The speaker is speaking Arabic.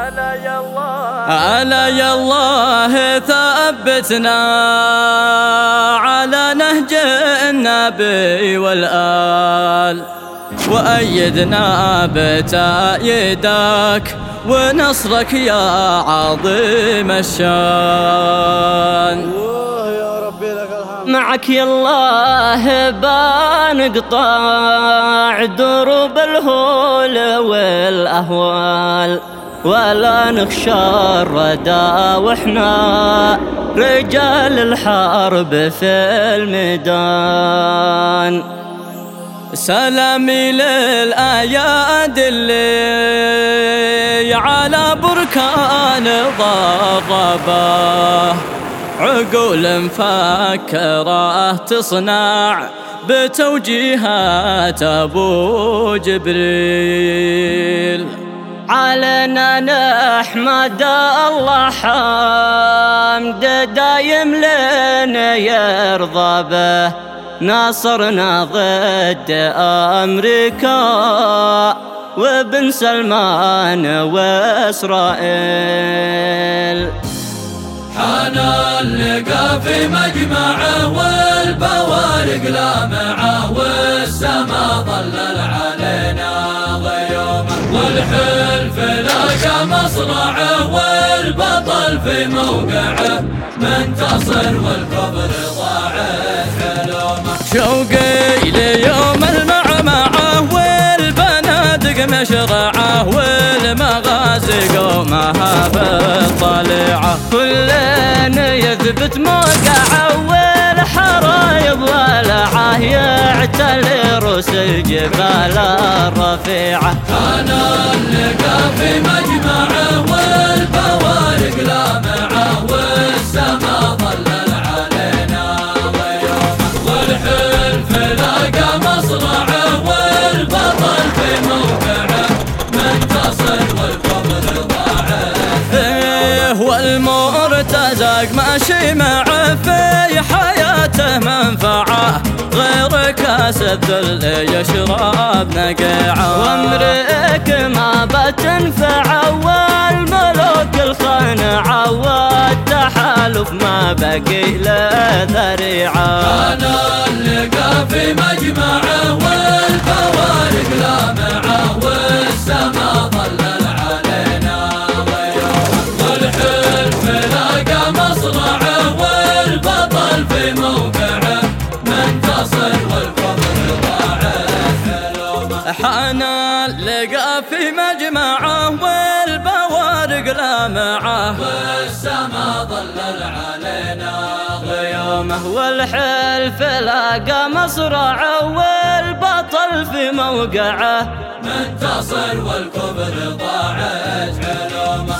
ألا يا الله ثبتنا على نهج النبي والآل، وأيدنا بتأييدك ونصرك يا عظيم الشان. يا ربي لك الحمد. معك يا الله بنقطع دروب الهول والأهوال، ولا نخشى الردى واحنا رجال الحرب في الميدان. سلامي للأيادي اللي على بركان ضربه، عقول مفكرة تصنع بتوجيهات أبو جبريل. علينا نحمد الله حمد دايم لنا يرضى به، ناصرنا ضد أمريكا وبن سلمان وإسرائيل. حان اللقا في مجمعه والبوارق لامعه، والسما ظلل علينا غيومه، والحلف لاقى مصرعه والبطل في موقعه، منتصر والكبر ضاعت حلومه. شوقي ليوم المعمعه والبنادق مشرعه، والمغازي قومها بالطليعه، كلنا يثبت موقعه والحرايب ولعه، يعتلي رؤوس الجبال الرفيعه. كان اللقا في مجمعه والبوارق لامعه، والسما ظلل علينا غيومه، والحلف لاقى مصرعه والبطل في موقعه، منتصر والكبر ضاعت. والمرتزق ماشي معه في حياته منفعه، غير كاس الذل يشرب نقيعه، وامرئك ما بتنفعه، والملوك الخنعه، والتحالف ما بقي له ذريعه. كان اللقا في مجمعه والبوارق لامعه، والسما ظلل علينا غيومه، والحلف لاقى مصرعه والبطل في موقعه، منتصر والكبر ضاعت حلومه. حان اللقا في مجمعه والبوارق لامعه، والسما ظلل علينا غيومه، والحلف لاقى مصرعه والبطل في موقعه، منتصر والكبر ضاعت حلومه.